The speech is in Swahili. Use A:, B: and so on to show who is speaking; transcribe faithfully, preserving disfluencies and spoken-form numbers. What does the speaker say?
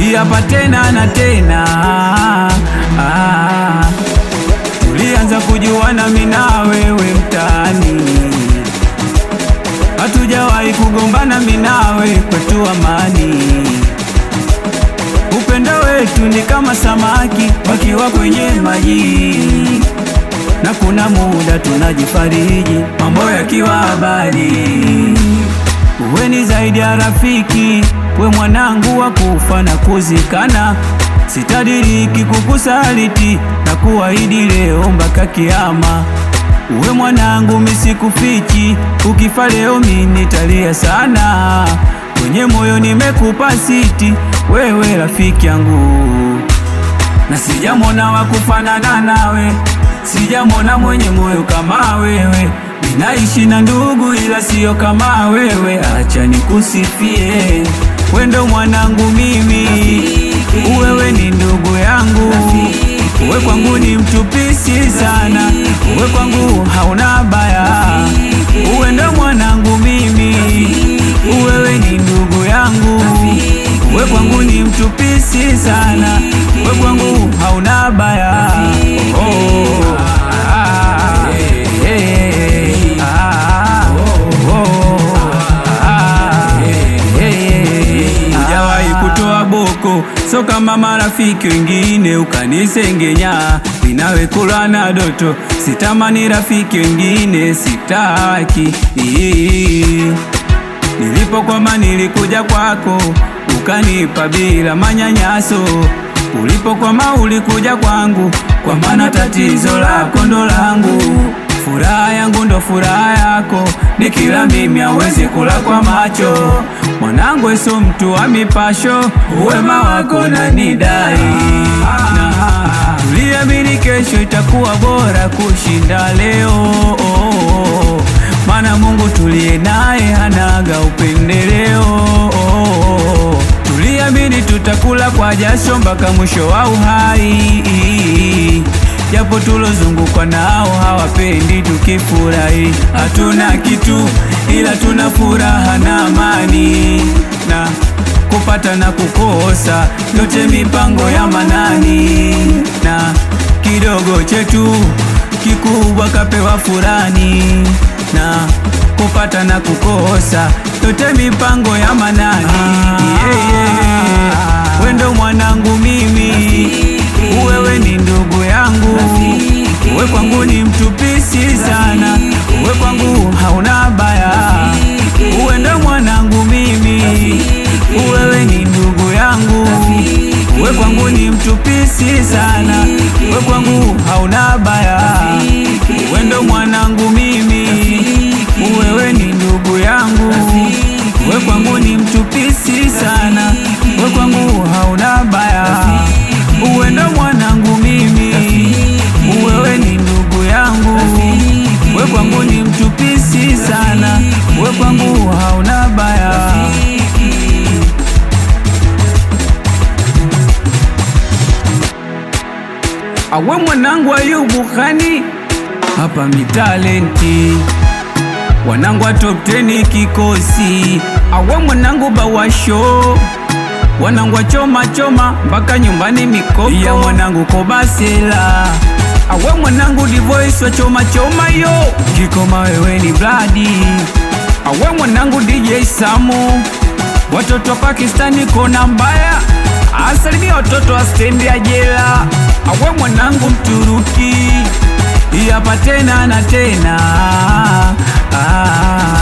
A: hapa tena na tena. Ah, tulianza kujuana mimi na wewe mtaani, hatujawahi kugombana mimi nawe, kwetu amani. Upendo wetu ni kama samaki wakiwa kwenye maji, na kuna muda tunajifariji mambo yakiwa habari. Uwe ni zaidi ya rafiki, we mwanangu wa kufa na kuzikana. Sitadiriki kukusaliti na kuahidi leo mpaka kiyama. Uwe mwanangu misikufichi, ukifa leo mimi nitalia sana. Kwenye moyo nimekupa siti, wewe rafiki yangu, na sijamona wa kufanana nawe, sijamona mwenye moyo kama wewe. Ninaishi na ndugu ila sio kama wewe, acha nikusifie. Wendo mwanangu mimi, wewe ni ndugu yangu, wewe kwangu ni mtupisi sana, wewe kwangu hauna baya. Wendo mwanangu mimi, wewe ni ndugu yangu, wewe kwangu ni mtupisi sana, wewe kwangu hauna baya. Oh, ah, hey, hey, ah, oh, ah, hey, hey. Hujawahi kutoa boko, so kama marafiki wengine ukanisengenya. Ninawe kula na doto, sitamani rafiki wengine, sitaki. Nilipokwama nilikuja kwako, ukanipa bila manyanyaso. Ulipokwama ulikuja kwangu, kwa maana tatizo lako ndo langu. Furaha yangu ndo furaha yako, nikila mimi hawezi kula kwa macho. Mwanangu eso mtu wa mipasho, uwema wako na nidai. Tuliamini kesho itakuwa bora kushinda leo, maana Mungu tuliye naye hanaga upendeleo. Tuliamini tutakula kwa jasho mpaka mwisho wa uhai, japo tulozungukwa nao hawapendi tukifurahi. Hatuna kitu ila tuna furaha na amani, na kupata na kukosa yote mipango ya Manani. Na kidogo chetu kikubwa kapewa furani, na kupata na kukosa yote mipango ya Manani. Yeah, yeah. Wendo mwanangu mimi, wewe ni ndugu yangu, wewe kwangu ni mtupisi sana, wewe kwangu hauna baya. Wendo mwanangu mimi, wewe ni ndugu yangu, wewe kwangu ni mtupisi sana, wewe kwangu hauna baya. Wendo mwanangu mimi, wewe ni ndugu yangu, wewe kwangu ni mtupisi sana, wewe kwangu hauna baya. Wendo mwanangu mimi, wewe ni ndugu yangu, wewe kwangu ni mtupisi sana, wewe kwangu hauna baya. Awe mwanangu Ayubu Khani, hapa mitalenti, wanangu wa top ten kikosi. Awe mwanangu Bawasho, wanangu wa choma choma mpaka nyumbani mikoko. Ya mwanangu Kobasela, awe mwanangu Divoice wa choma choma yo. Kikoma wewe ni Bloody, awe mwanangu D J Samu, watoto wa Pakistani kona mbaya. Asalimia watoto wa stendi ya jela, awe mwanangu Mturuki, hapa tena na tena. Ah.